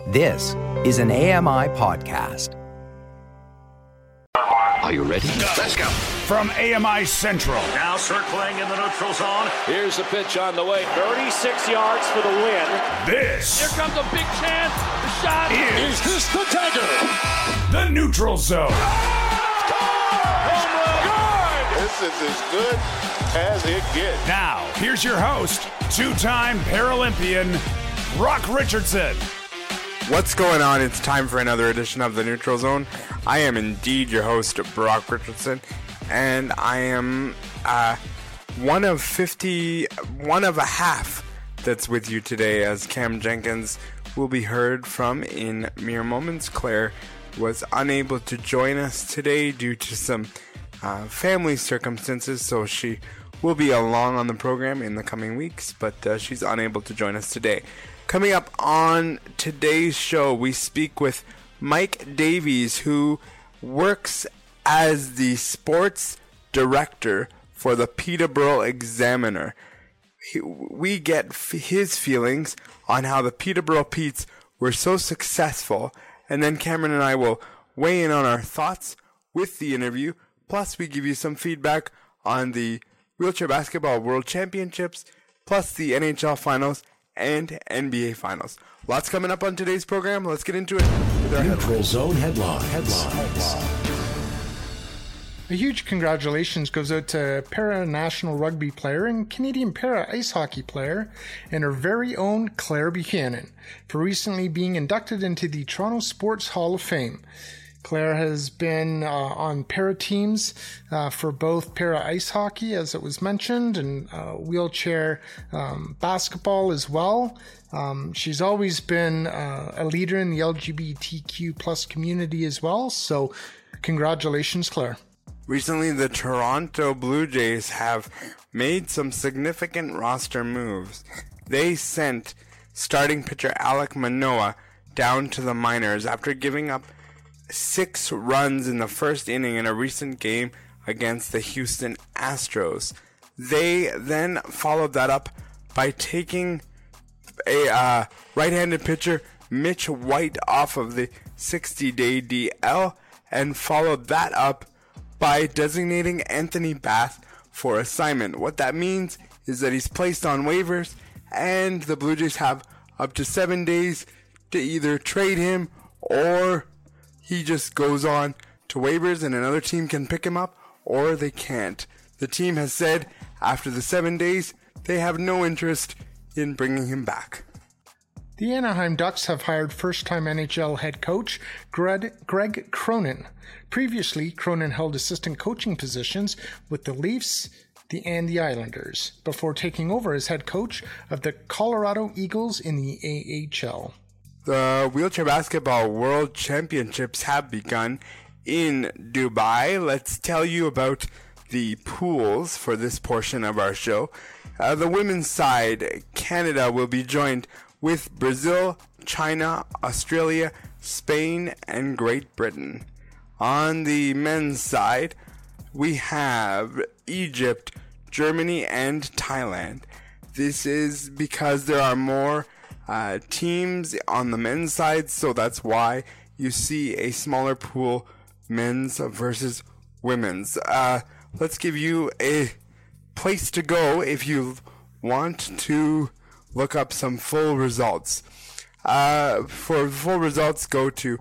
This is an AMI podcast. Are you ready? Let's go. From AMI Central. Now circling in the neutral zone. Here's the pitch on the way. 36 yards for the win. This Here comes a big chance. The shot is this the Tiger? the neutral zone. Home run. This is as good as it gets. Now, here's your host, two-time Paralympian, Brock Richardson. What's going on? It's time for another edition of the Neutral Zone. I am indeed your host, Brock Richardson, and I am one of a half that's with you today, as Cam Jenkins will be heard from in mere moments. Claire was unable to join us today due to some family circumstances, so she will be along on the program in the coming weeks, but she's unable to join us today. Coming up on today's show, we speak with Mike Davies, who works as the sports director for the Peterborough Examiner. We get his feelings on how the Peterborough Petes were so successful, and then Cameron and I will weigh in on our thoughts with the interview, plus we give you some feedback on the Wheelchair Basketball World Championships, plus the NHL Finals and NBA Finals. Lots coming up on today's program. Let's get into it with our Neutral Zone headlines. A huge congratulations goes out to para-national rugby player and Canadian para-ice hockey player and her very own Claire Buchanan for recently being inducted into the Toronto Sports Hall of Fame. Claire has been on para teams for both para ice hockey, as it was mentioned, and wheelchair basketball as well. She's always been a leader in the LGBTQ plus community as well. So congratulations, Claire. Recently, the Toronto Blue Jays have made some significant roster moves. They sent starting pitcher Alek Manoah down to the minors after giving up 6 runs in the first inning in a recent game against the Houston Astros. They then followed that up by taking a right-handed pitcher, Mitch White, off of the 60-day DL, and followed that up by designating Anthony Bath for assignment. What that means is that he's placed on waivers, and the Blue Jays have up to 7 days to either trade him or he just goes on to waivers and another team can pick him up, or they can't. The team has said after the 7 days, they have no interest in bringing him back. The Anaheim Ducks have hired first-time NHL head coach Greg Cronin. Previously, Cronin held assistant coaching positions with the Leafs and the Islanders before taking over as head coach of the Colorado Eagles in the AHL. The Wheelchair Basketball World Championships have begun in Dubai. Let's tell you about the pools for this portion of our show. The women's side, Canada will be joined with Brazil, China, Australia, Spain, and Great Britain. On the men's side, we have Egypt, Germany, and Thailand. This is because there are more teams on the men's side, so that's why you see a smaller pool, men's versus women's. Let's give you a place to go if you want to look up some full results. For full results, go to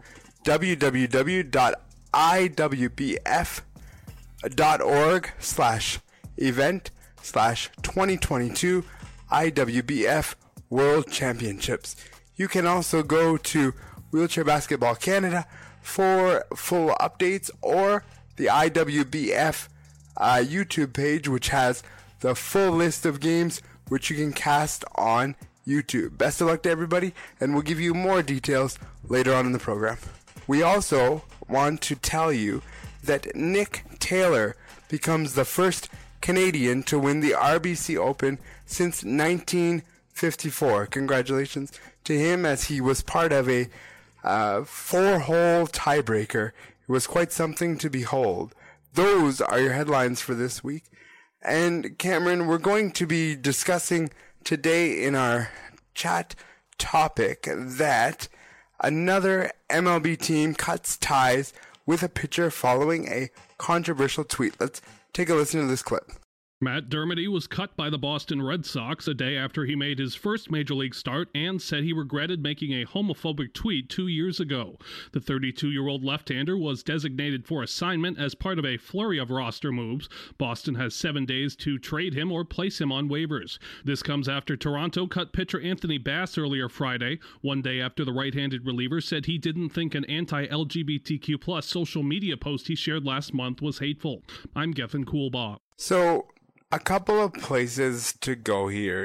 www.iwbf.org/event/2022 IWBF World Championships. You can also go to Wheelchair Basketball Canada for full updates, or the IWBF YouTube page, which has the full list of games which you can cast on YouTube. Best of luck to everybody, and we'll give you more details later on in the program. We also want to tell you that Nick Taylor becomes the first Canadian to win the RBC Open since 1954. Congratulations to him, as he was part of a 4-hole tiebreaker. It was quite something to behold. Those are your headlines for this week. And Cameron, we're going to be discussing today in our chat topic that Another MLB team cuts ties with a pitcher following a controversial tweet. Let's take a listen to this clip. Matt Dermody was cut by the Boston Red Sox a day after he made his first major league start and said he regretted making a homophobic tweet 2 years ago. The 32-year-old left-hander was designated for assignment as part of a flurry of roster moves. Boston has 7 days to trade him or place him on waivers. This comes after Toronto cut pitcher Anthony Bass earlier Friday, one day after the right-handed reliever said he didn't think an anti-LGBTQ+ social media post he shared last month was hateful. I'm Gethin Coolbaugh. So, a couple of places to go here.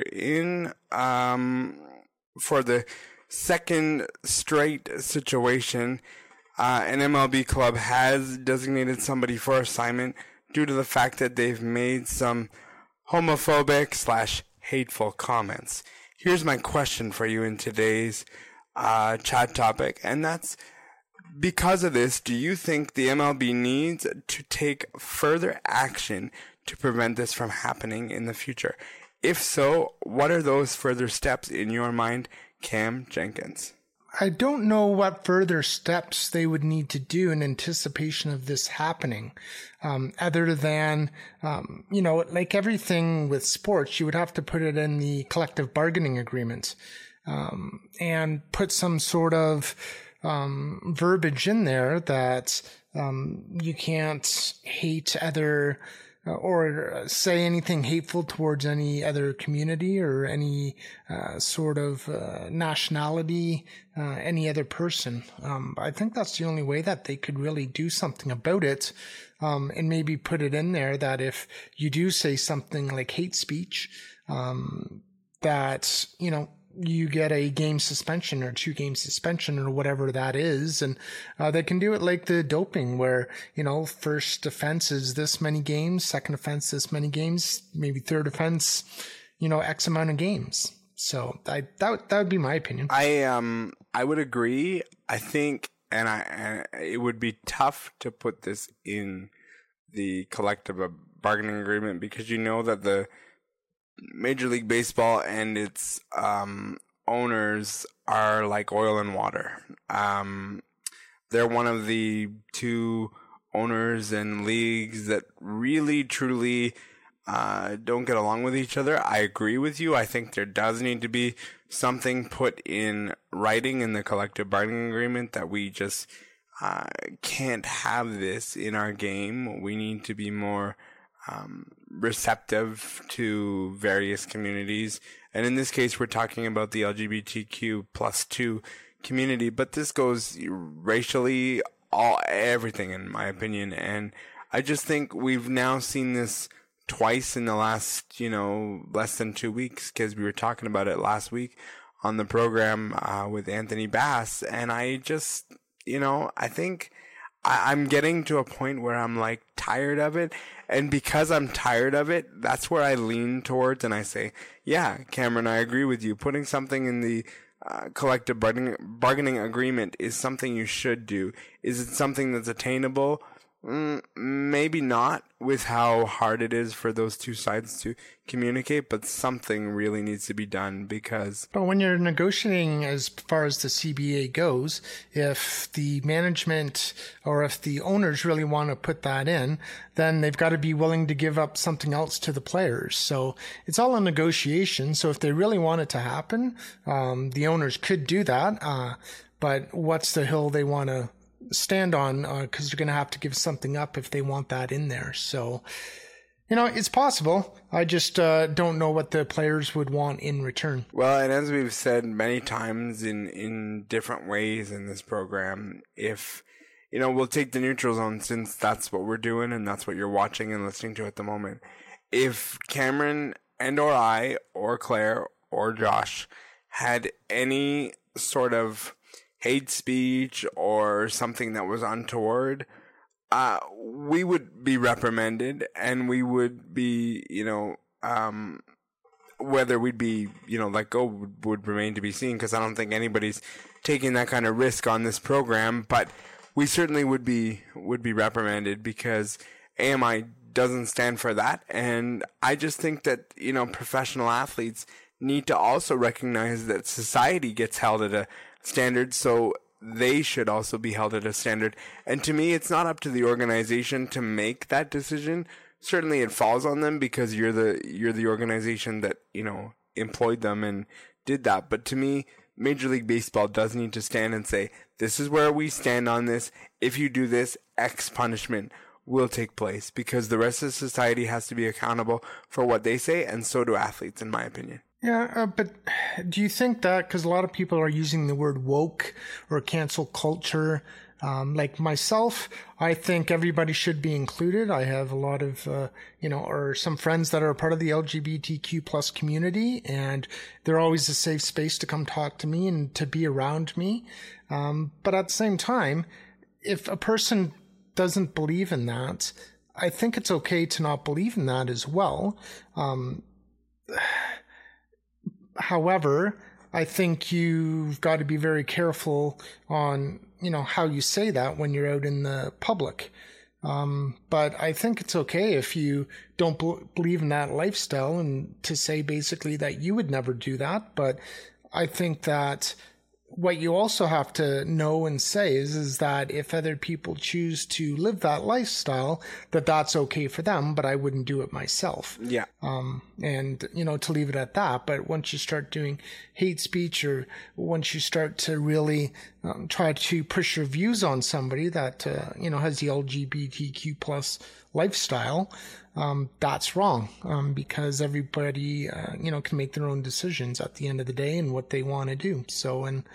For the second straight situation, an MLB club has designated somebody for assignment due to the fact that they've made some homophobic / hateful comments. Here's my question for you in today's chat topic, and that's, because of this, do you think the MLB needs to take further action to prevent this from happening in the future? If so, what are those further steps in your mind, Cam Jenkins? I don't know what further steps they would need to do in anticipation of this happening. Other than, like everything with sports, you would have to put it in the collective bargaining agreement, and put some sort of verbiage in there that you can't hate other or say anything hateful towards any other community or any sort of nationality, any other person. I think that's the only way that they could really do something about it, and maybe put it in there that if you do say something like hate speech, that, you get a game suspension or 2 game suspension or whatever that is. And they can do it like the doping where, first offense is this many games, second offense this many games, maybe third offense, X amount of games. So that would be my opinion. I would agree. I think, and it would be tough to put this in the collective bargaining agreement because that the Major League Baseball and its owners are like oil and water. They're one of the 2 owners and leagues that really, truly don't get along with each other. I agree with you. I think there does need to be something put in writing in the collective bargaining agreement that we just can't have this in our game. We need to be more receptive to various communities, and in this case we're talking about the LGBTQ+2 community, but this goes racially, everything in my opinion. And I just think we've now seen this twice in the last less than 2 weeks, because we were talking about it last week on the program with Anthony Bass, and I just I think I'm getting to a point where I'm like tired of it. And because I'm tired of it, that's where I lean towards and I say, yeah, Cameron, I agree with you. Putting something in the collective bargaining agreement is something you should do. Is it something that's attainable? Maybe not, with how hard it is for those 2 sides to communicate, but something really needs to be done because... But when you're negotiating as far as the CBA goes, if the management or if the owners really want to put that in, then they've got to be willing to give up something else to the players. So it's all a negotiation. So if they really want it to happen, the owners could do that. But what's the hill they want to stand on, because they're going to have to give something up if they want that in there. So, it's possible. I just don't know what the players would want in return. Well, and as we've said many times in different ways in this program, if, we'll take the neutral zone since that's what we're doing and that's what you're watching and listening to at the moment. If Cameron and or I or Claire or Josh had any sort of hate speech or something that was untoward, we would be reprimanded, and we would be, whether we'd be, let go would remain to be seen, because I don't think anybody's taking that kind of risk on this program, but we certainly would be reprimanded because AMI doesn't stand for that. And I just think that, professional athletes need to also recognize that society gets held at a standard. So they should also be held at a standard. And to me, it's not up to the organization to make that decision. Certainly it falls on them because you're the organization that, employed them and did that. But to me, Major League Baseball does need to stand and say, this is where we stand on this. If you do this, X punishment will take place, because the rest of society has to be accountable for what they say, and so do athletes, in my opinion. Yeah, but do you think that, because a lot of people are using the word woke or cancel culture, like myself, I think everybody should be included. I have a lot of, or some friends that are a part of the LGBTQ plus community, and they're always a safe space to come talk to me and to be around me. But at the same time, if a person doesn't believe in that, I think it's okay to not believe in that as well. However, I think you've got to be very careful on, how you say that when you're out in the public. But I think it's okay if you don't believe in that lifestyle, and to say basically that you would never do that. But I think that what you also have to know and say is that if other people choose to live that lifestyle, that's okay for them, but I wouldn't do it myself. Yeah. And, to leave it at that. But once you start doing hate speech, or once you start to really try to push your views on somebody that, has the LGBTQ plus lifestyle, that's wrong, because everybody, can make their own decisions at the end of the day and what they want to do. So, and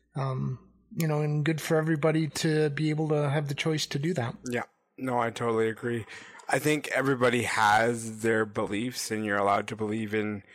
good for everybody to be able to have the choice to do that. Yeah, no, I totally agree. I think everybody has their beliefs, and you're allowed to believe in,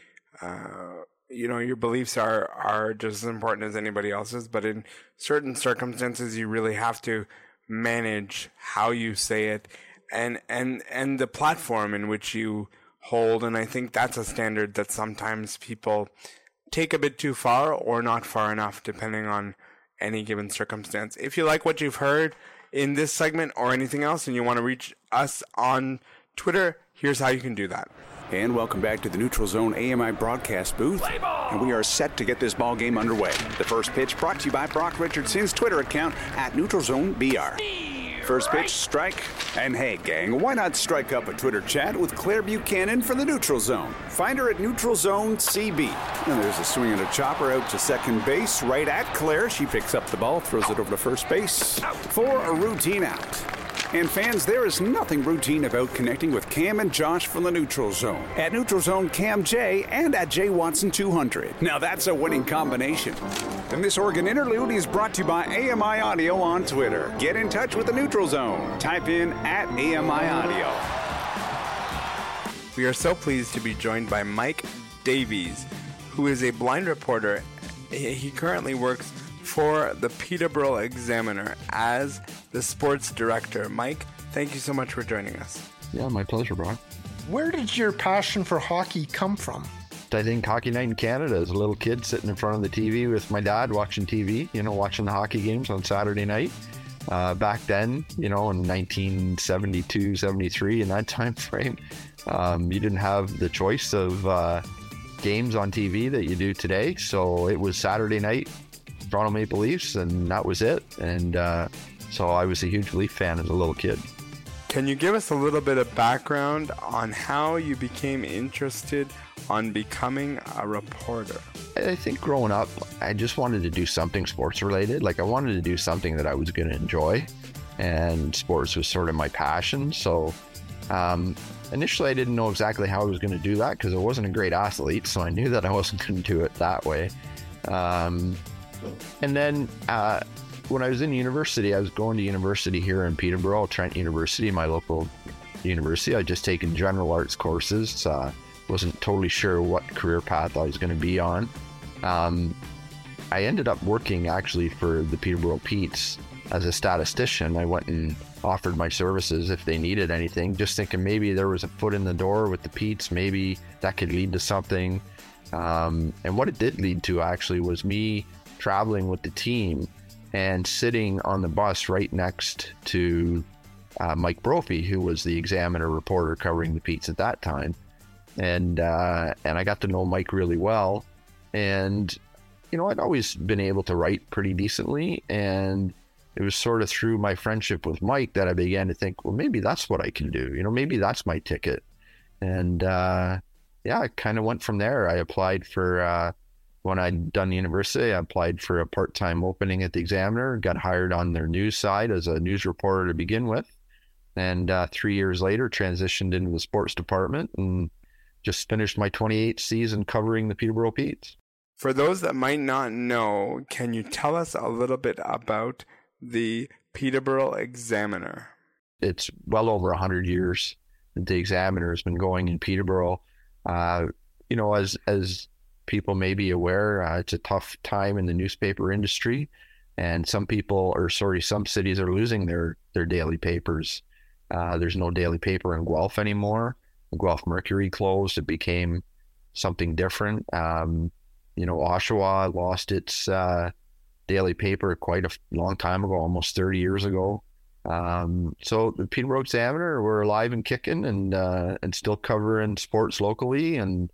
your beliefs are just as important as anybody else's, but in certain circumstances, you really have to manage how you say it and the platform in which you hold. And I think that's a standard that sometimes people take a bit too far or not far enough, depending on any given circumstance. If you like what you've heard in this segment or anything else, and you want to reach us on Twitter, here's how you can do that. And welcome back to the Neutral Zone AMI broadcast booth. And we are set to get this ball game underway. The first pitch brought to you by Brock Richardson's Twitter account at NeutralZoneBR. First pitch, strike. And hey, gang, why not strike up a Twitter chat with Claire Buchanan for the Neutral Zone? Find her at Neutral Zone CB. And there's a swing and a chopper out to second base, right at Claire. She picks up the ball, throws it over to first base for a routine out. And fans, there is nothing routine about connecting with Cam and Josh from the Neutral Zone. At Neutral Zone Cam J and at J Watson 200. Now that's a winning combination. And this Oregon interlude is brought to you by AMI Audio on Twitter. Get in touch with the Neutral Zone. Type in at AMI Audio. We are so pleased to be joined by Mike Davies, who is a blind reporter. He currently works for the Peterborough Examiner as the sports director. Mike, thank you so much for joining us. Yeah, my pleasure, Brock. Where did your passion for hockey come from? I think Hockey Night in Canada, as a little kid sitting in front of the TV with my dad watching TV, watching the hockey games on Saturday night. Back then, in 1972, 73, in that time frame, you didn't have the choice of games on TV that you do today. So it was Saturday night, Toronto Maple Leafs, and that was it. And so I was a huge Leaf fan as a little kid. Can you give us a little bit of background on how you became interested on becoming a reporter? I think growing up, I just wanted to do something sports related. Like I wanted to do something that I was going to enjoy, and sports was sort of my passion. So initially I didn't know exactly how I was going to do that because I wasn't a great athlete. So I knew that I wasn't going to do it that way. And then when I was in university, I was going to university here in Peterborough, Trent University, my local university. I'd just taken general arts courses. Wasn't totally sure what career path I was going to be on. I ended up working actually for the Peterborough Petes as a statistician. I went and offered my services if they needed anything, just thinking maybe there was a foot in the door with the Petes, maybe that could lead to something. And what it did lead to actually was me traveling with the team and sitting on the bus right next to Mike Brophy, who was the Examiner reporter covering the Petes at that time. And I got to know Mike really well. And I'd always been able to write pretty decently, and it was sort of through my friendship with Mike that I began to think, well, maybe that's what I can do. Maybe that's my ticket. And I kind of went from there. I applied for, when I'd done university, I applied for a part-time opening at the Examiner, got hired on their news side as a news reporter to begin with. And 3 years later, transitioned into the sports department and just finished my 28th season covering the Peterborough Petes. For those that might not know, can you tell us a little bit about the Peterborough Examiner? It's well over 100 years that the Examiner has been going in Peterborough. As people may be aware, it's a tough time in the newspaper industry, and some cities are losing their daily papers. There's no daily paper in Guelph anymore. The Guelph Mercury closed. It became something different. Oshawa lost its daily paper quite a long time ago, almost 30 years ago. So the Peterborough Examiner, we're alive and kicking, and still covering sports locally, and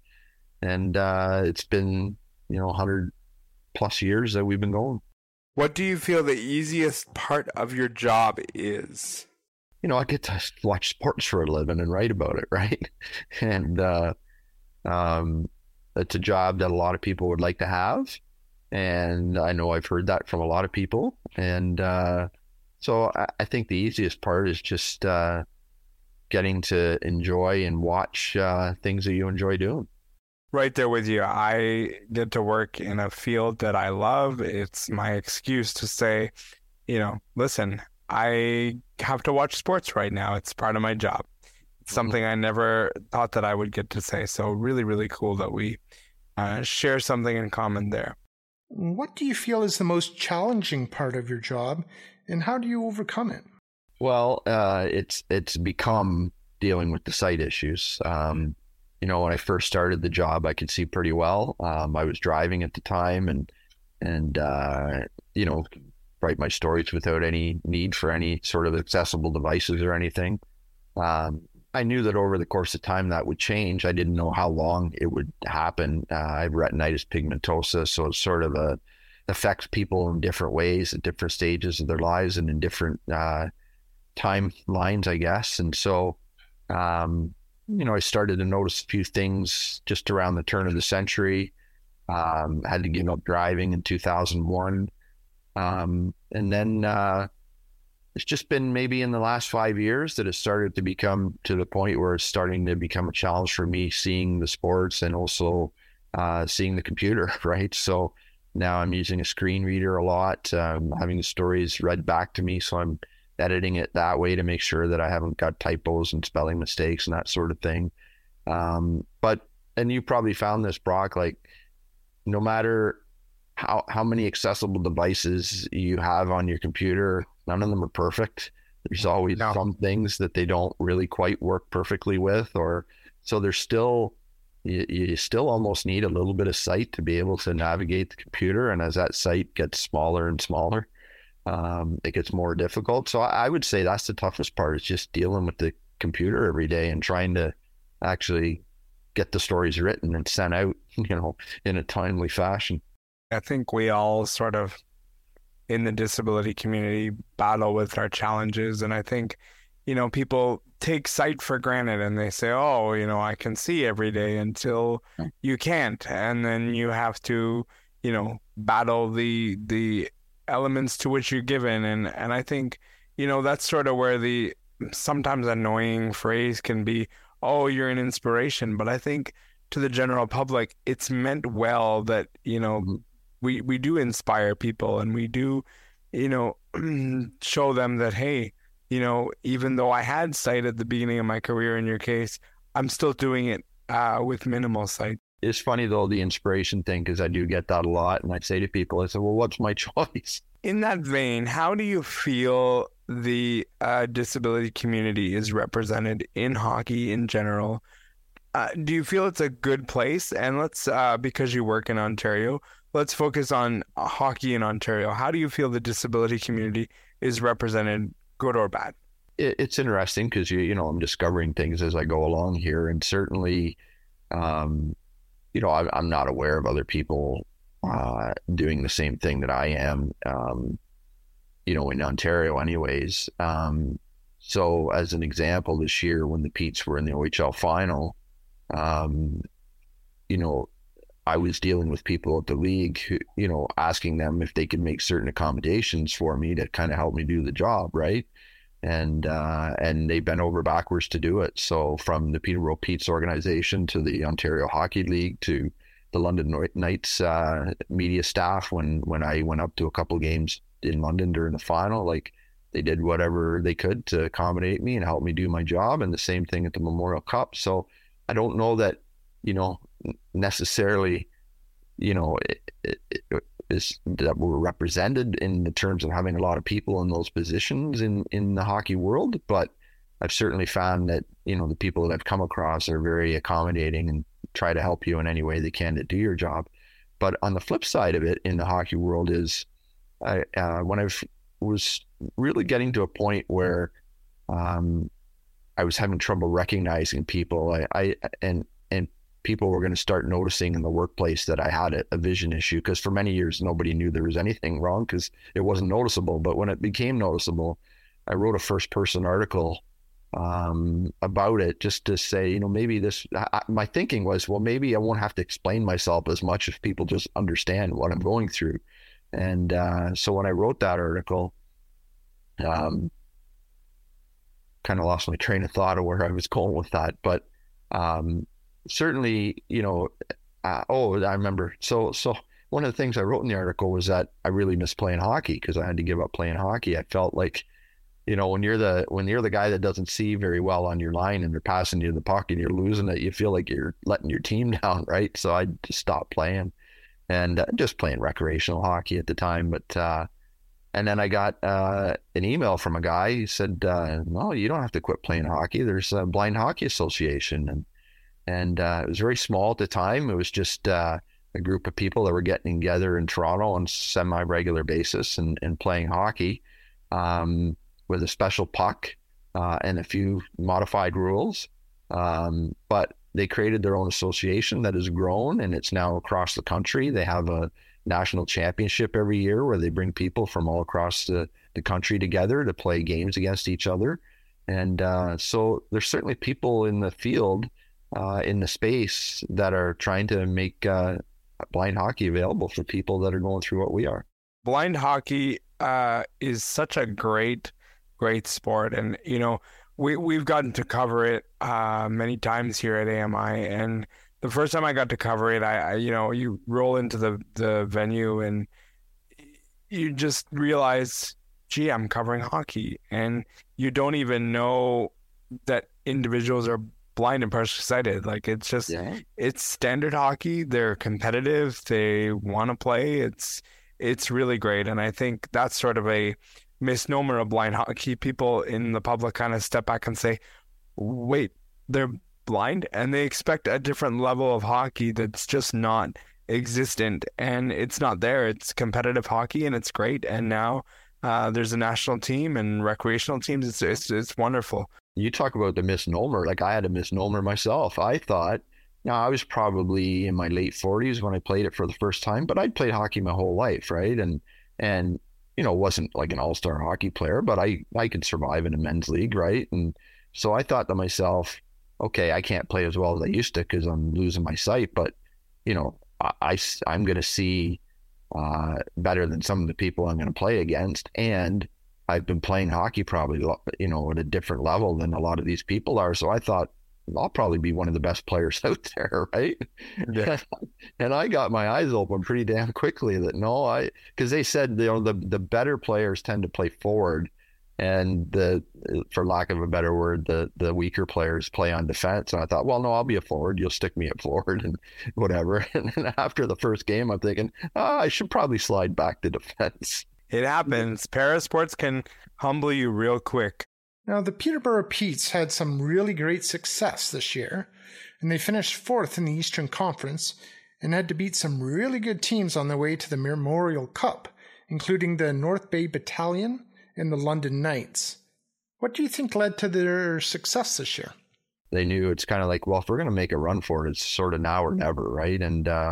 it's been 100 plus years that we've been going. What do you feel the easiest part of your job is? I get to watch sports for a living and write about it, right? And it's a job that a lot of people would like to have. And I know I've heard that from a lot of people. And so I think the easiest part is just getting to enjoy and watch things that you enjoy doing. Right there with you. I get to work in a field that I love. It's my excuse to say, listen, I have to watch sports right now. It's part of my job. It's something I never thought that I would get to say. So really, really cool that we share something in common there. What do you feel is the most challenging part of your job, and how do you overcome it? Well, it's become dealing with the site issues. When I first started the job, I could see pretty well. I was driving at the time, and write my stories without any need for any sort of accessible devices or anything. I knew that over the course of time that would change. I didn't know how long it would happen. I have retinitis pigmentosa, so it sort of affects people in different ways at different stages of their lives and in different timelines, I guess. And so, I started to notice a few things just around the turn of the century. Had to give up driving in 2001. And then it's just been maybe in the last 5 years that it started to become to the point where it's starting to become a challenge for me seeing the sports and also seeing the computer, right? So now I'm using a screen reader a lot, having the stories read back to me. So I'm editing it that way to make sure that I haven't got typos and spelling mistakes and that sort of thing. And you probably found this, Brock, like no matter how many accessible devices you have on your computer, none of them are perfect. There's always some things that they don't really quite work perfectly with, so there's still, you still almost need a little bit of sight to be able to navigate the computer. And as that sight gets smaller and smaller, it gets more difficult. So I would say that's the toughest part, is just dealing with the computer every day and trying to actually get the stories written and sent out, in a timely fashion. I think we all sort of in the disability community battle with our challenges. And I think, people take sight for granted and they say, oh, I can see every day, until you can't. And then you have to, battle the elements to which you're given. And I think, that's sort of where the sometimes annoying phrase can be, oh, you're an inspiration. But I think to the general public, it's meant well that, we do inspire people, and we do, show them that, hey, even though I had sight at the beginning of my career, in your case, I'm still doing it with minimal sight. It's funny, though, the inspiration thing, because I do get that a lot. And I say to people, I say, well, what's my choice? In that vein, how do you feel the disability community is represented in hockey in general? Do you feel it's a good place? And let's, because you work in Ontario, let's focus on hockey in Ontario. How do you feel the disability community is represented, good or bad? It's interesting because, I'm discovering things as I go along here. And certainly, I'm not aware of other people doing the same thing that I am, in Ontario anyways. So as an example, this year when the Petes were in the OHL final, I was dealing with people at the league who, asking them if they could make certain accommodations for me to kind of help me do the job, right? And they bent over backwards to do it. So from the Peterborough Petes organization to the Ontario Hockey League to the London Knights media staff, when I went up to a couple games in London during the final, like they did whatever they could to accommodate me and help me do my job. And the same thing at the Memorial Cup. So I don't know that, necessarily, is that we're represented in the terms of having a lot of people in those positions in the hockey world. But I've certainly found that, the people that I've come across are very accommodating and try to help you in any way they can to do your job. But on the flip side of it in the hockey world is when I was really getting to a point where I was having trouble recognizing people, and people were going to start noticing in the workplace that I had a vision issue, because for many years nobody knew there was anything wrong because it wasn't noticeable. But when it became noticeable, I wrote a first-person article about it, just to say, maybe this. My thinking was, well, maybe I won't have to explain myself as much if people just understand what I'm going through. And so when I wrote that article, kind of lost my train of thought of where I was going with that, but certainly, I remember. So one of the things I wrote in the article was that I really missed playing hockey because I had to give up playing hockey. I felt like, when you're the guy that doesn't see very well on your line and they're passing you the puck and you're losing it, you feel like you're letting your team down, right? So I just stopped playing and just playing recreational hockey at the time. But and then I got an email from a guy who said, "No, you don't have to quit playing hockey. There's a Blind Hockey Association," and it was very small at the time. It was just a group of people that were getting together in Toronto on semi-regular basis and playing hockey with a special puck and a few modified rules. But they created their own association that has grown, and it's now across the country. They have a national championship every year where they bring people from all across the country together to play games against each other. And so there's certainly people in the field, in the space, that are trying to make blind hockey available for people that are going through what we are. Blind hockey is such a great sport. And, we've gotten to cover it many times here at AMI. And the first time I got to cover it, I you roll into the venue and you just realize, gee, I'm covering hockey. And you don't even know that individuals are blind and partially sighted. Like, it's just, It's standard hockey. They're competitive. They want to play. It's really great. And I think that's sort of a misnomer of blind hockey. People in the public kind of step back and say, wait, they're blind, and they expect a different level of hockey that's just not existent, and it's not there. It's competitive hockey, and it's great. And now there's a national team and recreational teams. It's wonderful. You talk about the misnomer. Like, I had a misnomer myself. I thought, I was probably in my late 40s when I played it for the first time, but I'd played hockey my whole life, right? And wasn't like an all-star hockey player, but I could survive in a men's league, right? And so I thought to myself, okay, I can't play as well as I used to because I'm losing my sight, but I'm going to see better than some of the people I'm going to play against, and I've been playing hockey probably at a different level than a lot of these people are. So I thought, I'll probably be one of the best players out there, right? Yeah. And I got my eyes open pretty damn quickly that because they said the better players tend to play forward, and for lack of a better word, the weaker players play on defense. And I thought, well, no, I'll be a forward. You'll stick me at forward and whatever. And then after the first game, I'm thinking, I should probably slide back to defense. It happens. Parasports can humble you real quick. Now, the Peterborough Petes had some really great success this year, and they finished fourth in the Eastern Conference and had to beat some really good teams on their way to the Memorial Cup, including the North Bay Battalion and the London Knights. What do you think led to their success this year? They knew it's kind of like, well, if we're going to make a run for it, it's sort of now or never, right? And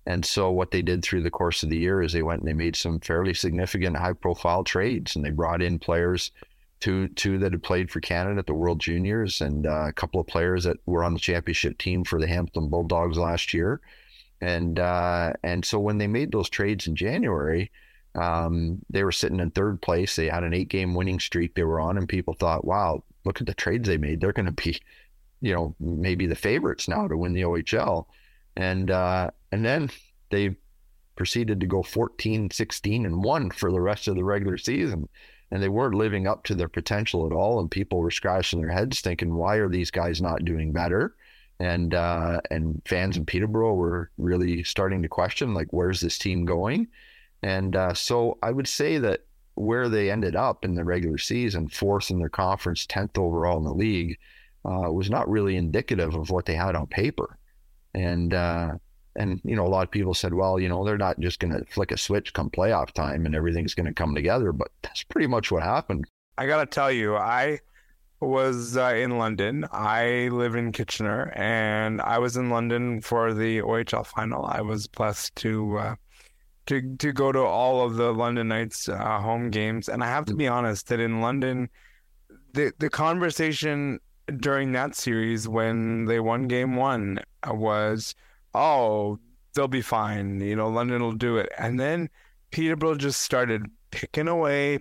And so what they did through the course of the year is they went and they made some fairly significant high-profile trades, and they brought in players, two that had played for Canada at the World Juniors, and a couple of players that were on the championship team for the Hamilton Bulldogs last year. And so when they made those trades in January, they were sitting in third place. They had an 8-game winning streak they were on, and people thought, wow, look at the trades they made. They're going to be, maybe the favorites now to win the OHL. And then they proceeded to go 14-16-1 for the rest of the regular season. And they weren't living up to their potential at all. And people were scratching their heads thinking, why are these guys not doing better? And fans in Peterborough were really starting to question, like, where's this team going? And so I would say that where they ended up in the regular season, 4th in their conference, 10th overall in the league, was not really indicative of what they had on paper. And a lot of people said, well, they're not just going to flick a switch come playoff time and everything's going to come together. But that's pretty much what happened. I got to tell you, I was in London. I live in Kitchener, and I was in London for the OHL final. I was blessed to go to all of the London Knights home games. And I have to be honest that in London, the conversation during that series when they won game 1 was, oh, they'll be fine. London will do it. And then Peterborough just started picking away.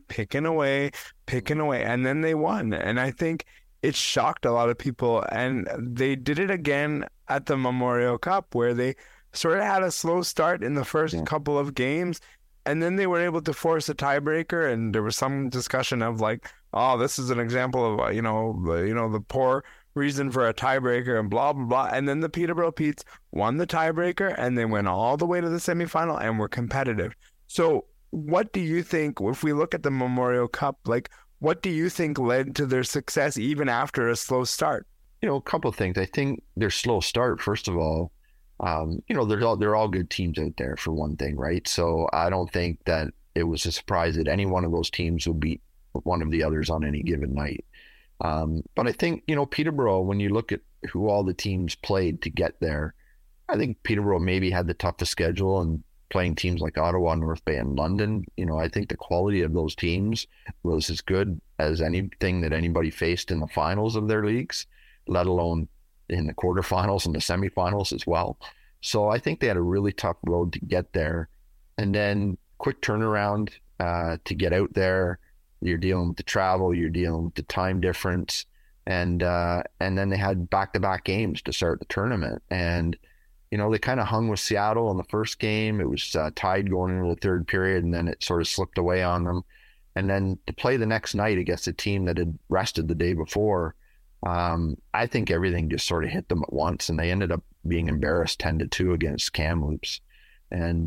And then they won. And I think it shocked a lot of people. And they did it again at the Memorial Cup, where they sort of had a slow start in the first couple of games. And then they were able to force a tiebreaker. And there was some discussion of like, oh, this is an example of, the poor reason for a tiebreaker and blah, blah, blah. And then the Peterborough Petes won the tiebreaker and they went all the way to the semifinal and were competitive. So what do you think, if we look at the Memorial Cup, like, what do you think led to their success even after a slow start? A couple of things. I think their slow start, first of all, they're all good teams out there, for one thing, right? So I don't think that it was a surprise that any one of those teams would beat one of the others on any given night. But I think, Peterborough, when you look at who all the teams played to get there, I think Peterborough maybe had the toughest schedule, and playing teams like Ottawa, North Bay, and London, I think the quality of those teams was as good as anything that anybody faced in the finals of their leagues, let alone in the quarterfinals and the semifinals as well. So I think they had a really tough road to get there. And then quick turnaround to get out there. You're dealing with the travel, you're dealing with the time difference. And then they had back-to-back games to start the tournament. And, they kind of hung with Seattle in the first game. It was tied going into the third period, and then it sort of slipped away on them. And then to play the next night against a team that had rested the day before, I think everything just sort of hit them at once, and they ended up being embarrassed 10-2 against Kamloops. And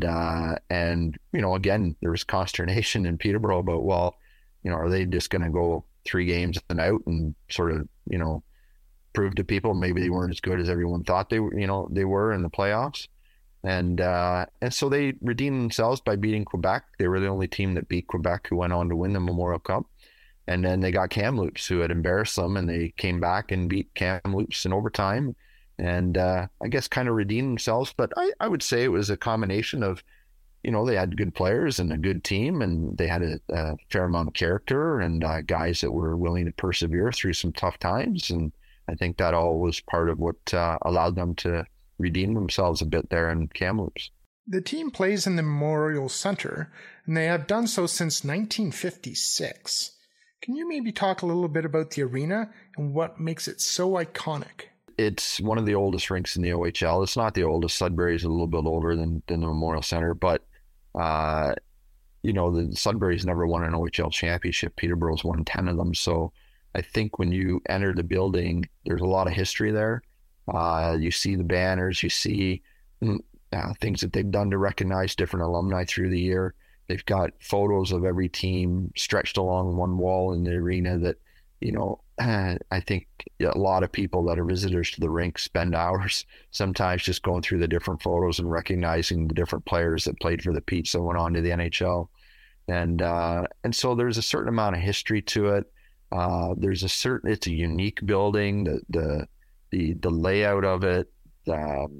again, there was consternation in Peterborough about, well, are they just going to go 3 games and out and sort of, prove to people maybe they weren't as good as everyone thought they were in the playoffs. And so they redeemed themselves by beating Quebec. They were the only team that beat Quebec who went on to win the Memorial Cup. And then they got Kamloops, who had embarrassed them, and they came back and beat Kamloops in overtime. And I guess kind of redeemed themselves. But I would say it was a combination of, they had good players and a good team, and they had a fair amount of character and guys that were willing to persevere through some tough times. And I think that all was part of what allowed them to redeem themselves a bit there in Kamloops. The team plays in the Memorial Centre, and they have done so since 1956. Can you maybe talk a little bit about the arena and what makes it so iconic? It's one of the oldest rinks in the OHL. It's not the oldest. Sudbury's a little bit older than the Memorial Centre, but the Sudbury's never won an OHL championship. Peterborough's won 10 of them. So I think when you enter the building, there's a lot of history there. You see the banners, you see things that they've done to recognize different alumni through the year. They've got photos of every team stretched along one wall in the arena that, I think a lot of people that are visitors to the rink spend hours sometimes just going through the different photos and recognizing the different players that played for the Petes that went on to the NHL. And so there's a certain amount of history to it. It's a unique building, the layout of it,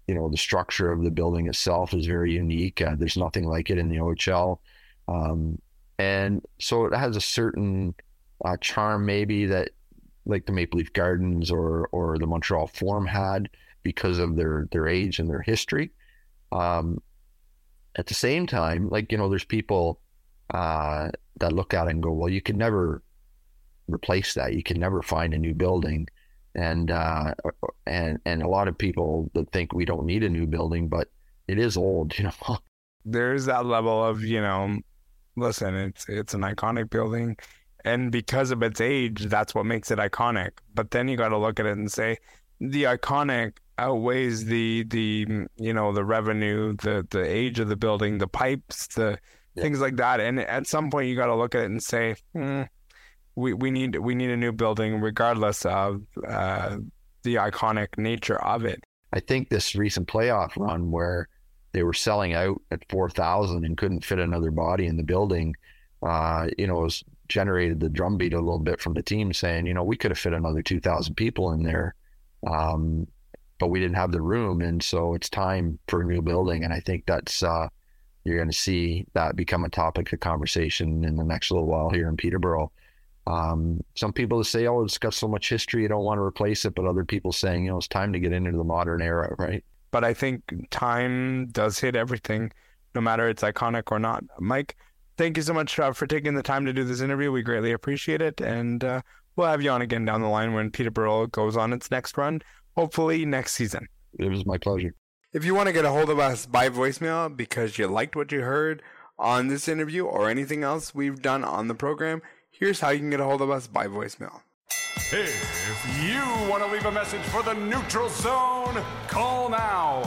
the structure of the building itself is very unique. There's nothing like it in the OHL. And so it has a certain charm maybe that like the Maple Leaf Gardens or the Montreal Forum had because of their age and their history. At the same time, there's people that look at it and go, well, you can never replace that. You can never find a new building. And a lot of people that think we don't need a new building, but it is old, There's that level of, listen, it's an iconic building, and because of its age, that's what makes it iconic. But then you got to look at it and say the iconic outweighs the revenue, the age of the building, the pipes, the things like that. And at some point, you got to look at it and say, we need a new building, regardless of the iconic nature of it. I think this recent playoff run where they were selling out at 4,000 and couldn't fit another body in the building, was generated the drumbeat a little bit from the team saying, we could have fit another 2,000 people in there, but we didn't have the room, and so it's time for a new building. And I think that's you're going to see that become a topic of conversation in the next little while here in Peterborough. Some people say, oh, it's got so much history, you don't want to replace it, but other people saying, it's time to get into the modern era, right? But I think time does hit everything, no matter it's iconic or not. Mike, thank you so much for taking the time to do this interview. We greatly appreciate it. And we'll have you on again down the line when Peterborough goes on its next run, hopefully next season. It was my pleasure. If you want to get a hold of us by voicemail because you liked what you heard on this interview or anything else we've done on the program, here's how you can get a hold of us by voicemail. If you want to leave a message for the Neutral Zone, call now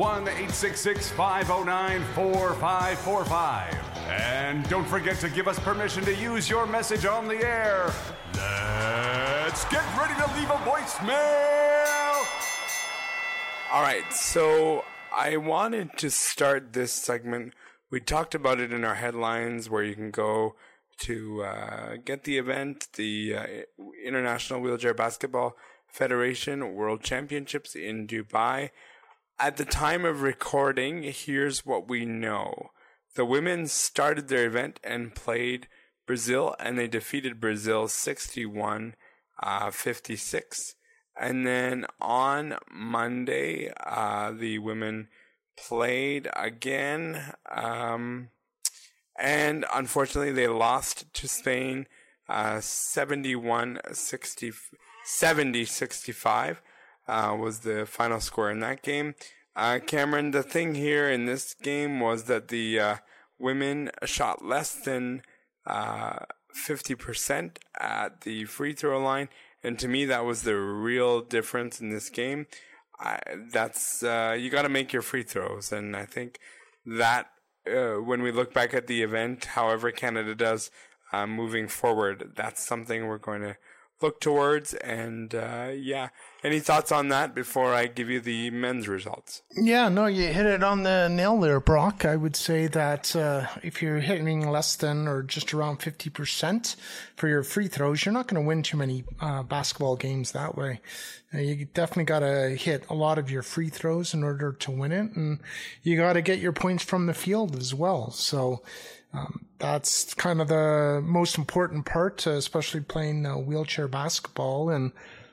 1-866-509-4545. And don't forget to give us permission to use your message on the air. Let's get ready to leave a voicemail. All right, so I wanted to start this segment. We talked about it in our headlines where you can go to get the event, the International Wheelchair Basketball Federation World Championships in Dubai. At the time of recording, here's what we know. The women started their event and played Brazil, and they defeated Brazil 61-56. And then on Monday, the women played again, and unfortunately, they lost to Spain 70-65 was the final score in that game. Cameron, the thing here in this game was that the women shot less than 50% at the free throw line. And to me, that was the real difference in this game. You got to make your free throws. And I think that when we look back at the event, however Canada does moving forward, that's something we're going to look towards. And any thoughts on that before I give you the men's results? Yeah, no, you hit it on the nail there, Brock. I would say that if you're hitting less than or just around 50% for your free throws, you're not going to win too many basketball games that way. You definitely got to hit a lot of your free throws in order to win it, and you got to get your points from the field as well. So that's kind of the most important part, especially playing wheelchair basketball. And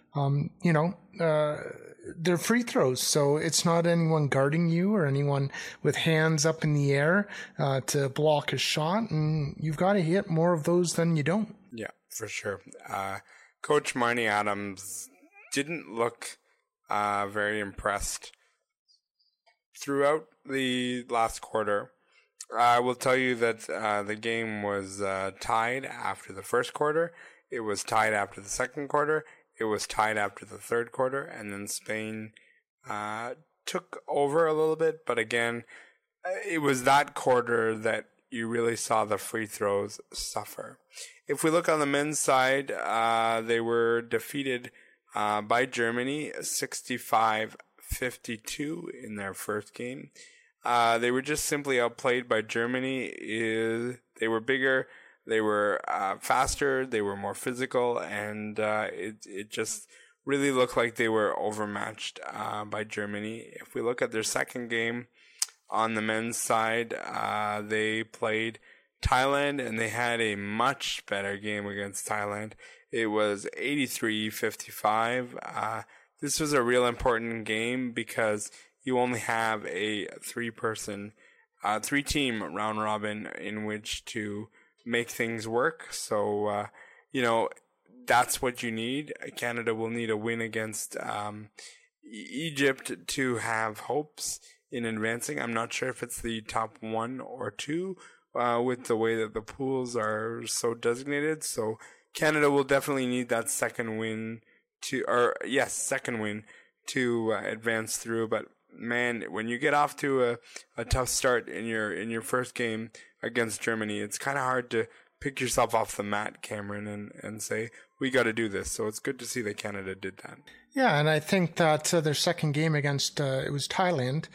they're free throws, so it's not anyone guarding you or anyone with hands up in the air to block a shot, and you've got to hit more of those than you don't. Yeah, for sure. Coach Marnie Adams didn't look very impressed throughout the last quarter. I will tell you that the game was tied after the first quarter. It was tied after the second quarter. It was tied after the third quarter, and then Spain took over a little bit. But again, it was that quarter that you really saw the free throws suffer. If we look on the men's side, they were defeated by Germany 65-52 in their first game. They were just simply outplayed by Germany. They were bigger. They were faster, they were more physical, and it just really looked like they were overmatched by Germany. If we look at their second game on the men's side, they played Thailand, and they had a much better game against Thailand. It was 83-55. This was a real important game because you only have a three-team round robin in which to make things work. So, that's what you need. Canada will need a win against Egypt to have hopes in advancing. I'm not sure if it's the top 1 or 2 with the way that the pools are so designated. So Canada will definitely need that second win to advance through. But man, when you get off to a tough start in your first game against Germany, it's kind of hard to pick yourself off the mat, Cameron, and say, we got to do this. So it's good to see that Canada did that. Yeah, and I think that their second game against, it was Thailand,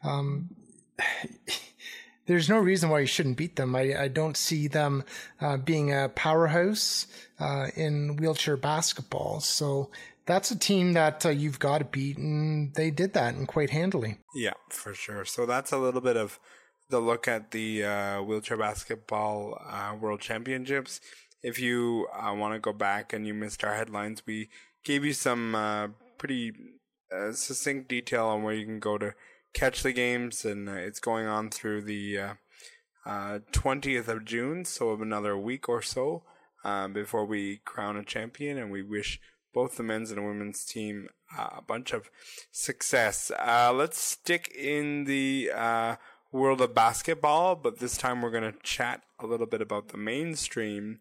there's no reason why you shouldn't beat them. I don't see them being a powerhouse in wheelchair basketball. So that's a team that you've got to beat, and they did that, and quite handily. Yeah, for sure. So that's a little bit of the look at the wheelchair basketball World Championships. If you want to go back and you missed our headlines, we gave you some pretty succinct detail on where you can go to catch the games, and it's going on through the 20th of June, so another week or so before we crown a champion, and we wish both the men's and women's team a bunch of success. Let's stick in the world of basketball, but this time we're going to chat a little bit about the mainstream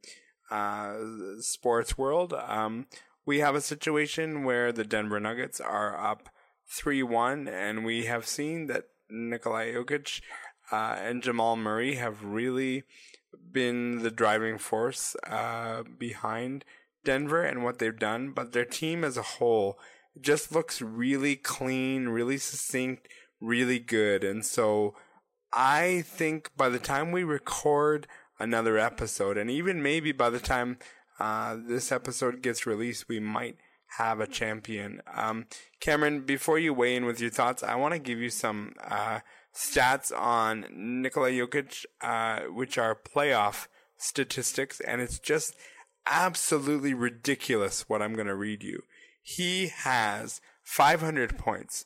sports world. We have a situation where the Denver Nuggets are up 3-1, and we have seen that Nikola Jokic and Jamal Murray have really been the driving force behind Denver and what they've done, but their team as a whole just looks really clean, really succinct, really good. And so I think by the time we record another episode, and even maybe by the time this episode gets released, we might have a champion. Cameron, before you weigh in with your thoughts, I want to give you some stats on Nikola Jokic, which are playoff statistics, and it's just absolutely ridiculous what I'm going to read you. He has 500 points,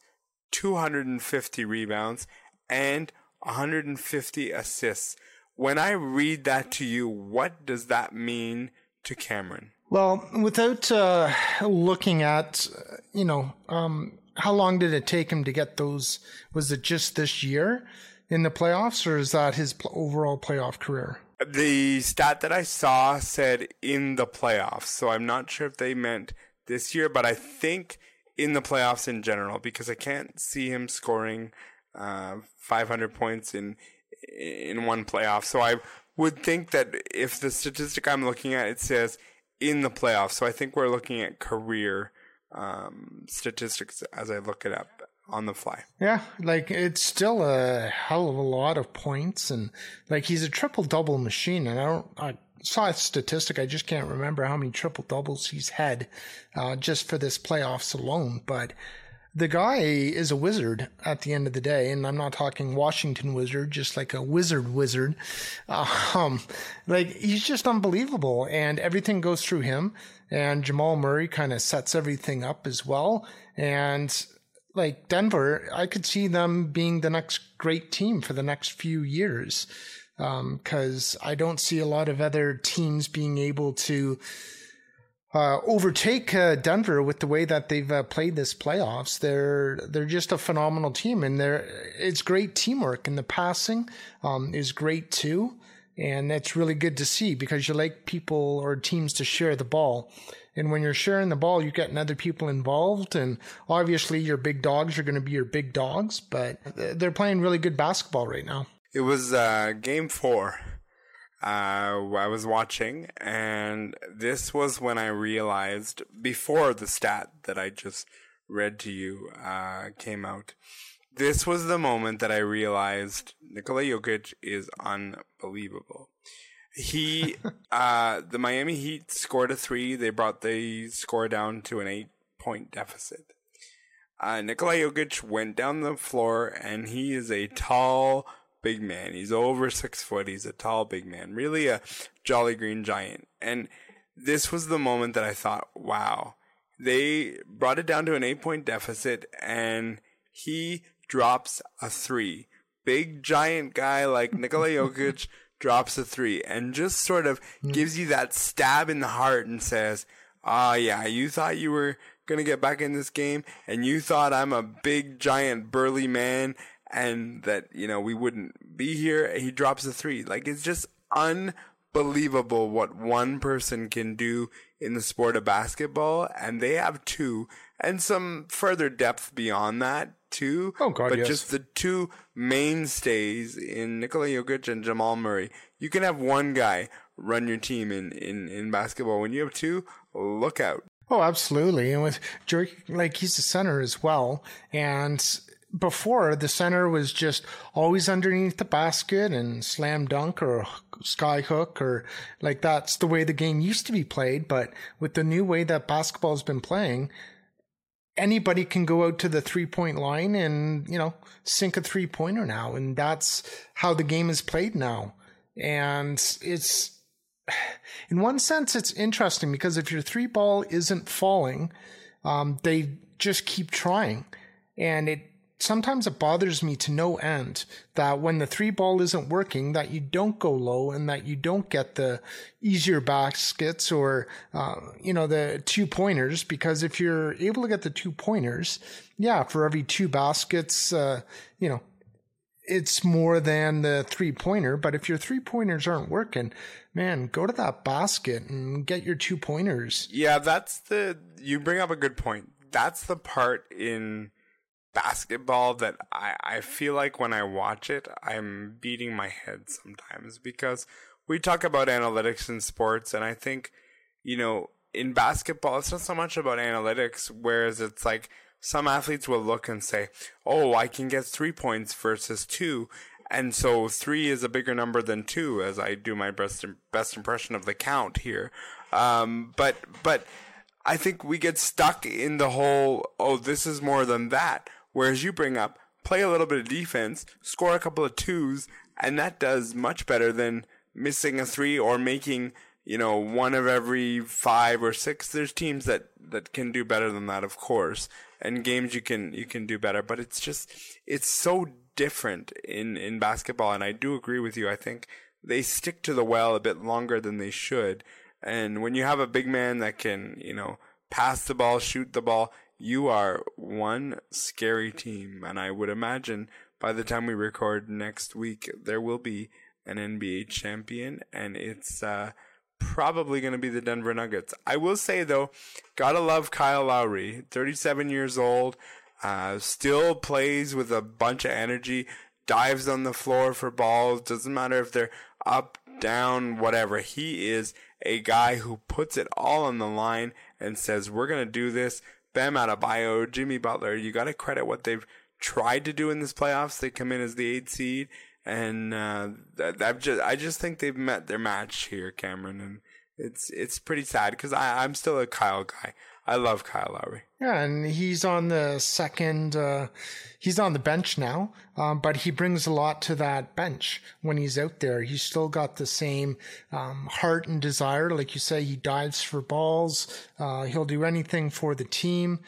250 rebounds, and 150 assists. When I read that to you, what does that mean to Cameron? Well, without looking at, how long did it take him to get those? Was it just this year in the playoffs, or is that his overall playoff career? The stat that I saw said in the playoffs, so I'm not sure if they meant this year, but I think in the playoffs in general, because I can't see him scoring 500 points in one playoff. So I would think that if the statistic I'm looking at, it says in the playoffs. So I think we're looking at career statistics as I look it up on the fly. Yeah, it's still a hell of a lot of points, and he's a triple-double machine, and I saw a statistic, I just can't remember how many triple-doubles he's had just for this playoffs alone, but the guy is a wizard at the end of the day, and I'm not talking Washington Wizard, just like a wizard. He's just unbelievable, and everything goes through him, and Jamal Murray kind of sets everything up as well, and Denver, I could see them being the next great team for the next few years, because I don't see a lot of other teams being able to overtake Denver with the way that they've played this playoffs. They're just a phenomenal team, and it's great teamwork, and the passing is great too, and that's really good to see because you like people or teams to share the ball. And when you're sharing the ball, you're getting other people involved. And obviously your big dogs are going to be your big dogs, but they're playing really good basketball right now. It was game 4. I was watching, and this was when I realized, before the stat that I just read to you came out, this was the moment that I realized Nikola Jokic is unbelievable. The Miami Heat scored a 3. They brought the score down to an 8-point deficit. Nikola Jokic went down the floor, and he is a tall, big man. He's over 6 foot. He's a tall, big man. Really a Jolly Green Giant. And this was the moment that I thought, wow. They brought it down to an 8-point deficit, and he drops a 3. Big, giant guy like Nikola Jokic drops a 3, and just sort of gives you that stab in the heart and says, yeah, you thought you were going to get back in this game, and you thought I'm a big, giant, burly man, and that, we wouldn't be here. He drops a 3. Like, it's just unbelievable what one person can do in the sport of basketball, and they have 2, and some further depth beyond that too. Oh God, but yes. Just the 2 mainstays in Nikola Jokic and Jamal Murray. You can have one guy run your team in basketball. When you have 2, look out. Oh, absolutely. And with Jerry, he's a center as well. And before, the center was just always underneath the basket and slam dunk or sky hook, or that's the way the game used to be played. But with the new way that basketball's been playing, anybody can go out to the 3-point line and, sink a 3-pointer now. And that's how the game is played now. And it's, in one sense, it's interesting because if your 3-ball isn't falling, they just keep trying. And sometimes it bothers me to no end that when the 3-ball isn't working, that you don't go low and that you don't get the easier baskets or, the 2-pointers, because if you're able to get the 2-pointers, for every 2 baskets, it's more than the 3-pointer. But if your 3-pointers aren't working, man, go to that basket and get your 2-pointers. Yeah, you bring up a good point. That's the part in basketball that I feel like when I watch it, I'm beating my head sometimes, because we talk about analytics in sports, and I think, in basketball, it's not so much about analytics, whereas it's like some athletes will look and say, oh, I can get 3 points versus 2, and so 3 is a bigger number than 2, as I do my best impression of the count here. But I think we get stuck in the whole, oh, this is more than that. Whereas you bring up, play a little bit of defense, score a couple of 2s, and that does much better than missing a 3 or making, 1 of every 5 or 6. There's teams that can do better than that, of course, and games you can do better. But it's so different in basketball, and I do agree with you. I think they stick to the well a bit longer than they should. And when you have a big man that can, pass the ball, shoot the ball, you are one scary team. And I would imagine by the time we record next week, there will be an NBA champion, and it's probably going to be the Denver Nuggets. I will say, though, gotta love Kyle Lowry, 37 years old, still plays with a bunch of energy, dives on the floor for balls, doesn't matter if they're up, down, whatever. He is a guy who puts it all on the line and says, we're going to do this. Bam Adebayo, Jimmy Butler, you got to credit what they've tried to do in this playoffs. They come in as the 8th seed, and I just think they've met their match here, Cameron, and it's pretty sad because I'm still a Kyle guy. I love Kyle Lowry. Yeah, and he's on the he's on the bench now, but he brings a lot to that bench when he's out there. He's still got the same heart and desire. Like you say, he dives for balls. He'll do anything for the team.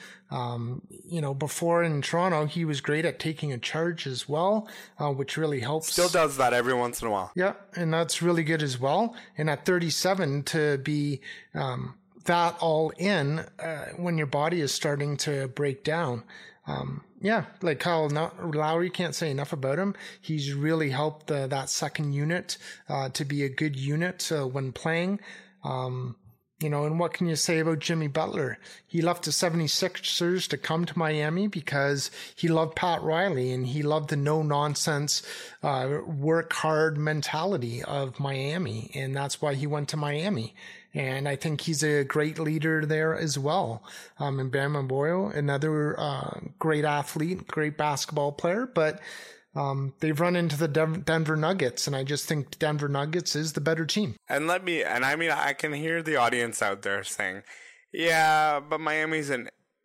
Before in Toronto, he was great at taking a charge as well, which really helps. Still does that every once in a while. Yeah, and that's really good as well. And at 37, to be that all in when your body is starting to break down. Like Kyle Lowry, can't say enough about him. He's really helped that second unit to be a good unit when playing. And what can you say about Jimmy Butler? He left the 76ers to come to Miami because he loved Pat Riley and he loved the no-nonsense, work hard mentality of Miami. And that's why he went to Miami. And I think he's a great leader there as well. And Bam Adebayo, another great athlete, great basketball player. But they've run into the Denver Nuggets, and I just think Denver Nuggets is the better team. I can hear the audience out there saying, yeah, but Miami's an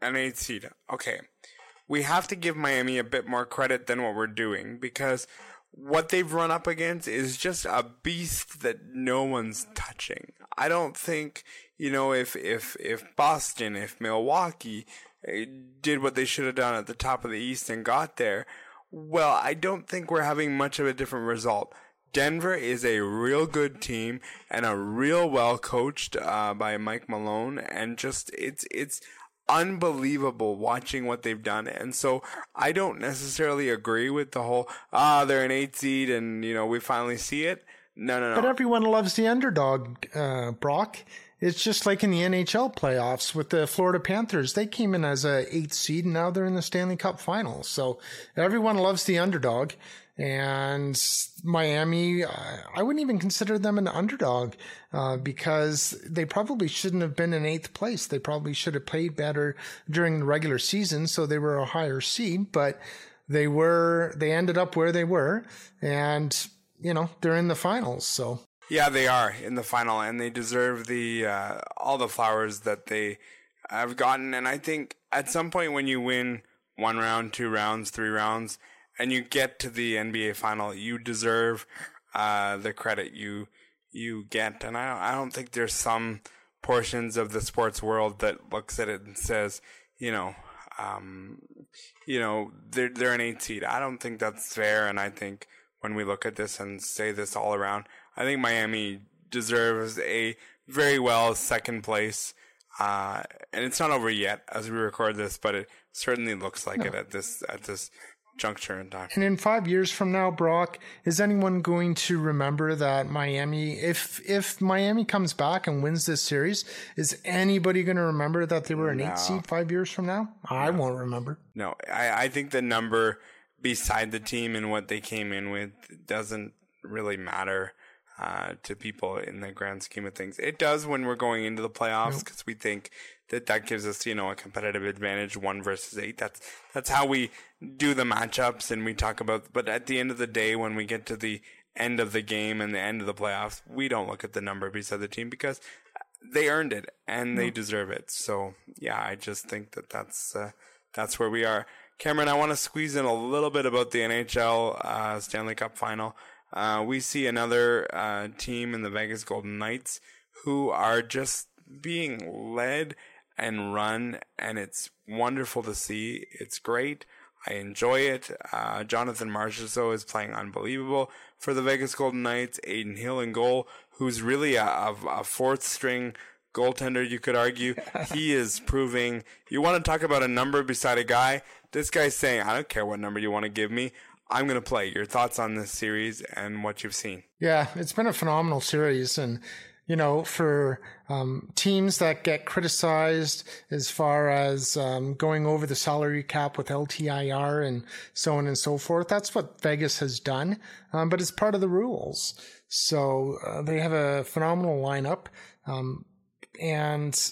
an 8th seed. Okay. We have to give Miami a bit more credit than what we're doing, because what they've run up against is just a beast that no one's touching. I don't think, if Boston, if Milwaukee did what they should have done at the top of the East and got there, well, I don't think we're having much of a different result. Denver is a real good team and a real well coached by Mike Malone, and just it's unbelievable watching what they've done. And so I don't necessarily agree with the whole they're an 8 seed and we finally see it. No. But everyone loves the underdog, Brock. It's just like in the NHL playoffs with the Florida Panthers. They came in as a 8th seed and now they're in the Stanley Cup Finals. So everyone loves the underdog. And Miami, I wouldn't even consider them an underdog, because they probably shouldn't have been in 8th place. They probably should have played better during the regular season, so they were a higher seed, but they ended up where they were, and, they're in the finals, so. Yeah, they are in the final, and they deserve all the flowers that they have gotten. And I think at some point when you win 1 round, 2 rounds, 3 rounds, and you get to the NBA final, you deserve the credit you get. And I don't think there's some portions of the sports world that looks at it and says, they're an 8 seed. I don't think that's fair. And I think when we look at this and say this all around, I think Miami deserves a very well second place. And it's not over yet as we record this, but it certainly looks like it at this juncture in time. And in 5 years from now, Brock, is anyone going to remember that Miami, if Miami comes back and wins this series, is anybody going to remember that they were an 8 seed 5 years from now? I won't remember. No, I think the number beside the team and what they came in with doesn't really matter to people in the grand scheme of things. It does when we're going into the playoffs, because we think that gives us, a competitive advantage, 1 versus 8. That's how we do the matchups and we talk about. But at the end of the day, when we get to the end of the game and the end of the playoffs, we don't look at the number beside the team, because they earned it and they deserve it. So yeah, I just think that's where we are. Cameron, I want to squeeze in a little bit about the NHL Stanley Cup Final. We see another team in the Vegas Golden Knights who are just being led and run, and it's wonderful to see. It's great. I enjoy it. Jonathan Marchessault is playing unbelievable for the Vegas Golden Knights. Adin Hill in goal, who's really a fourth string goaltender, you could argue. He is proving, you want to talk about a number beside a guy? This guy's saying, I don't care what number you want to give me. I'm going to play. Your thoughts on this series and what you've seen? Yeah, it's been a phenomenal series. And, for teams that get criticized as far as going over the salary cap with LTIR and so on and so forth, that's what Vegas has done. But it's part of the rules. So they have a phenomenal lineup. And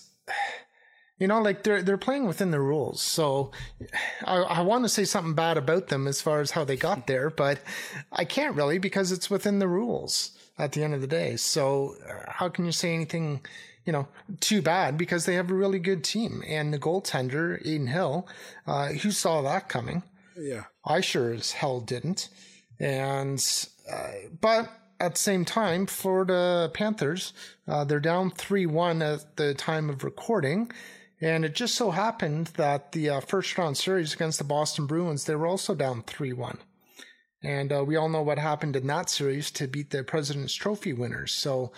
they're playing within the rules. So I want to say something bad about them as far as how they got there, but I can't really, because it's within the rules at the end of the day. So how can you say anything, too bad, because they have a really good team. And the goaltender, Adin Hill, who saw that coming? Yeah. I sure as hell didn't. And, but at the same time, Florida Panthers, they're down 3-1 at the time of recording. And it just so happened that the first round series against the Boston Bruins, they were also down 3-1. And we all know what happened in that series to beat the President's Trophy winners. So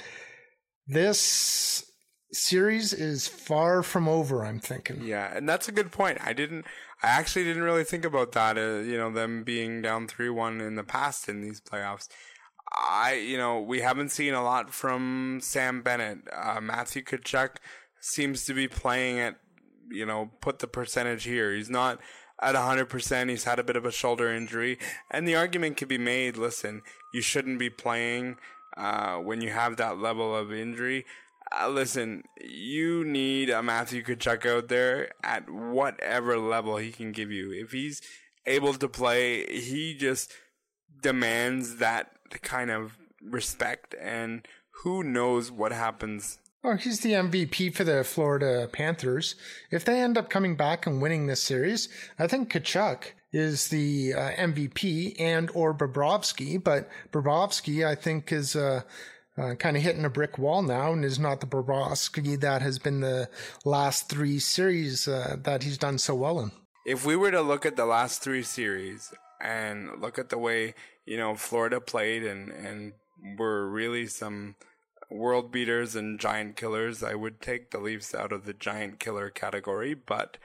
this series is far from over, I'm thinking. Yeah, and that's a good point. I actually didn't really think about that, them being down 3-1 in the past in these playoffs. We haven't seen a lot from Sam Bennett. Matthew Tkachuk seems to be playing at, put the percentage here. He's not at 100%. He's had a bit of a shoulder injury. And the argument could be made, listen, you shouldn't be playing when you have that level of injury. Listen, you need a Matthew Tkachuk out there at whatever level he can give you. If he's able to play, he just demands that kind of respect, and who knows what happens Oh, he's the MVP for the Florida Panthers. If they end up coming back and winning this series, I think Tkachuk is the MVP and or Bobrovsky. But Bobrovsky, I think, is kind of hitting a brick wall now and is not the Bobrovsky that has been the last 3 series that he's done so well in. If we were to look at the last 3 series and look at the way, Florida played and were really some world beaters and giant killers, I would take the Leafs out of the giant killer category. But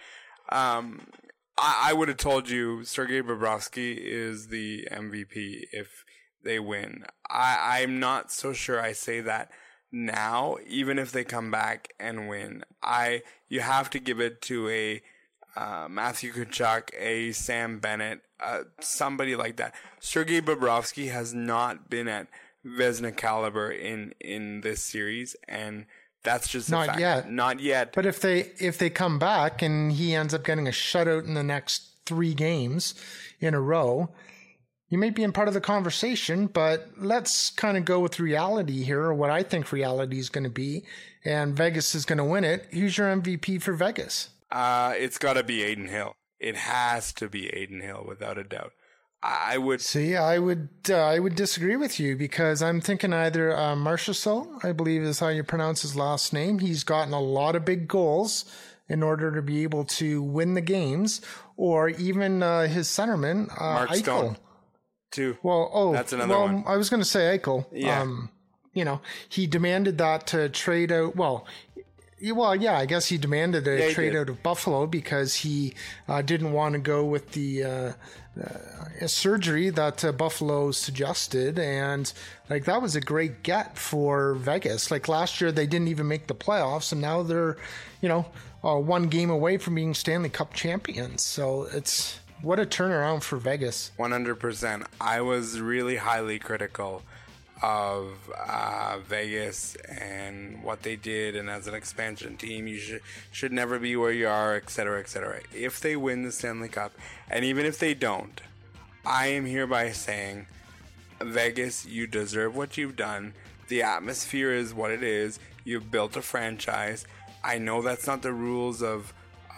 I would have told you Sergei Bobrovsky is the MVP if they win. I'm not so sure I say that now, even if they come back and win. You have to give it to a Matthew Tkachuk, a Sam Bennett, somebody like that. Sergei Bobrovsky has not been at Vezina caliber in this series, and that's just not a fact. yet. Not yet. But if they come back and he ends up getting a shutout in the next 3 games in a row, you may be in part of the conversation. But let's kind of go with reality here, or what I think reality is going to be, and Vegas is going to win it. Who's your MVP for Vegas? It's got to be Adin Hill. It has to be Adin Hill, without a doubt. I would disagree with you, because I'm thinking either Marchessault, I believe is how you pronounce his last name. He's gotten a lot of big goals in order to be able to win the games, or even his centerman, Mark Eichel. Stone, too. That's another one. I was going to say Eichel. Yeah. He demanded that to trade out. I guess he demanded a trade out of Buffalo because he didn't want to go with the surgery that Buffalo suggested, and that was a great get for Vegas. Last year they didn't even make the playoffs, and now they're 1 game away from being Stanley Cup champions. So it's what a turnaround for Vegas. 100%. I was really highly critical of Vegas and what they did, and as an expansion team you should never be where you are, etc., etc. If they win the Stanley Cup, and even if they don't, I am hereby saying, Vegas, you deserve what you've done. The atmosphere is what it is. You've built a franchise. I know that's not the rules of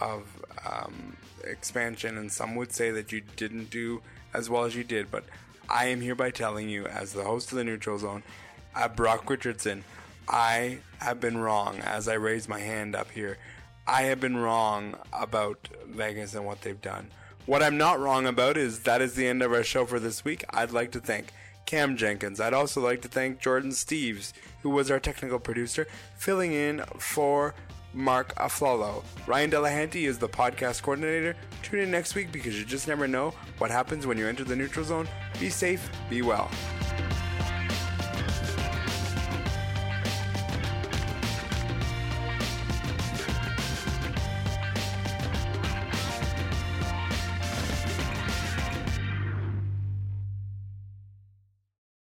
expansion, and some would say that you didn't do as well as you did, but I am hereby telling you, as the host of the Neutral Zone, Brock Richardson, I have been wrong. As I raise my hand up here, I have been wrong about Vegas and what they've done. What I'm not wrong about is that is the end of our show for this week. I'd like to thank Cam Jenkins. I'd also like to thank Jordan Steves, who was our technical producer, filling in for Mark Aflalo. Ryan Delahanty is the podcast coordinator. Tune in next week, because you just never know what happens when you enter the Neutral Zone. Be safe, be well.